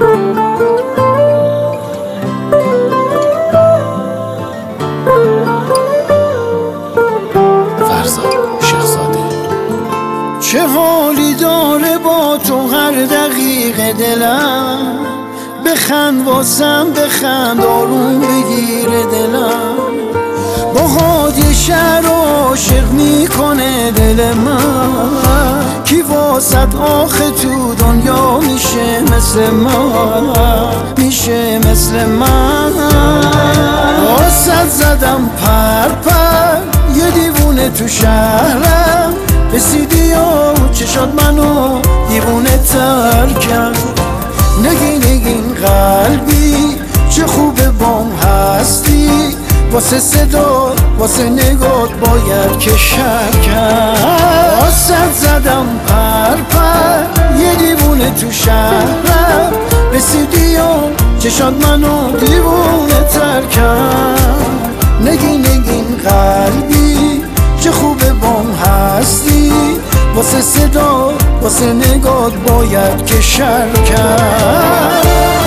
چه حالی داره با تو هر دقیقه دلم، بخند واسم بخند آروم بگیره دلم. با هادی شهر عاشق میکنه دل من، کی واسط آخه تو دنیا میشه مثل من، میشه مثل من. واسط زدم پر پر یه دیوونه تو شهرم، رسیدی و چشات منو دیوونه تر کرد. نگین قلبی چه خوبه بام هستی، واسه صدا واسه نگات باید که شر کرد. واسه زدم پر پر یه دیوونه تو شهرم، رسیدی و چشات منو دیوونه تر کرد. نگین قلبی چه خوبه بام هستی، واسه صدا واسه نگات باید که شر کرد.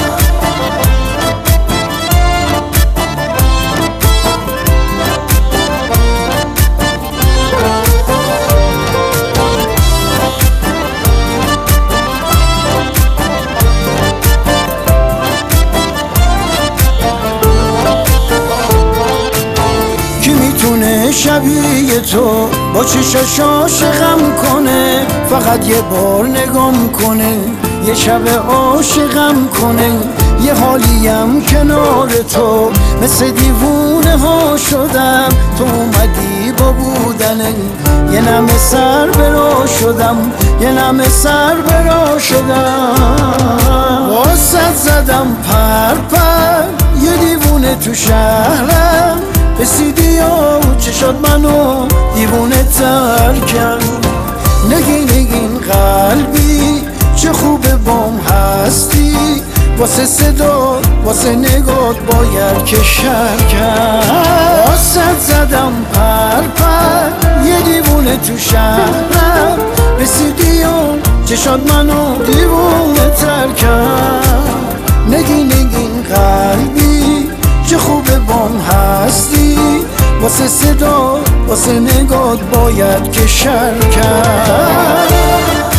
شبیه تو با چشاش عاشقم کنه، فقط یه بار نگام کنه، یه شب عاشقم کنه. یه حالیم کنار تو مثل دیوونه ها شدم، تو اومدی با بودنه یه نمه سر برا شدم، یه نمه سر برا شدم. واسط زدم پر پر یه دیوونه تو شهرم، رسیدی و چشات منو دیوونه تر کرد. نگین قلبی چه خوبه بام هستی، واسه صدا واسه نگات باید که شر کرد. واسط زدم پر پر یه دیوونه تو شهرم، رسیدی و چشات منو دیوونه تر کرد. نگین قلبی چه خوبه بام هستی، واسه صدا واسه نگات باید که شر کرد.